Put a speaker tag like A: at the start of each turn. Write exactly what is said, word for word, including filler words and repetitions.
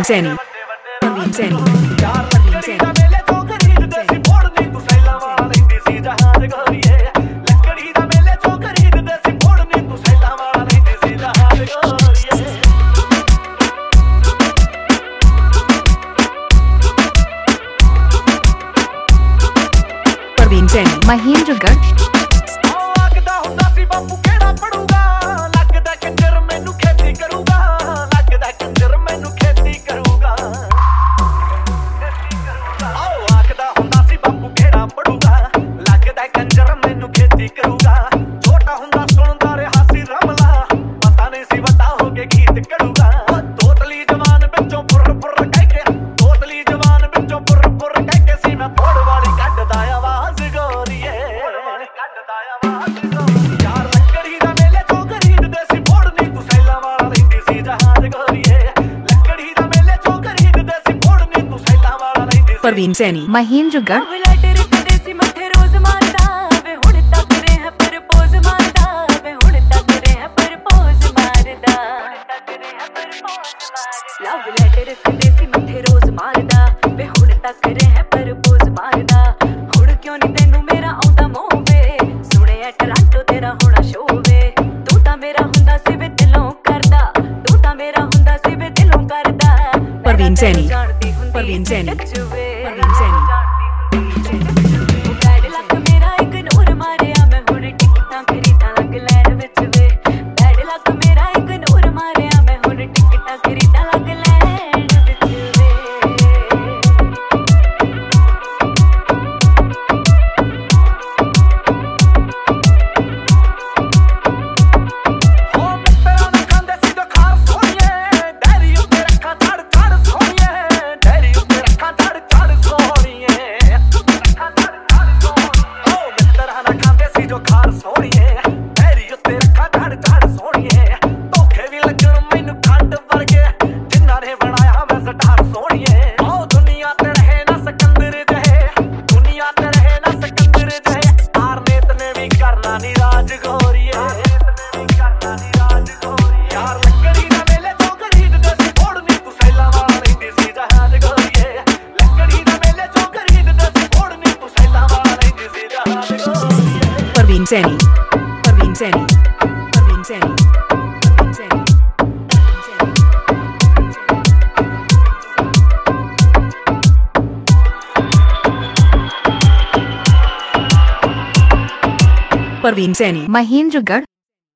A: सैनी परवीन सैनी परवीन सैनी मेले चो खरीददे सी फोड़ नी तू सैला वाला लैंदी सी जहाज गोरीए लकड़ी दा मेले चो खरीददे सी फोड़ नी तू सैला वाला लैंदी सी जहाज गोरीए परवीन सैनी
B: महेंद्रगढ़
A: परवीन सैनी
B: महेंद्रगढ़
A: परवीन सैनी परवीन सैनी परवीन सैनी परवीन सैनी परवीन सैनी परवीन सैनी परवीन सैनी परवीन सैनी
B: महेंद्रगढ़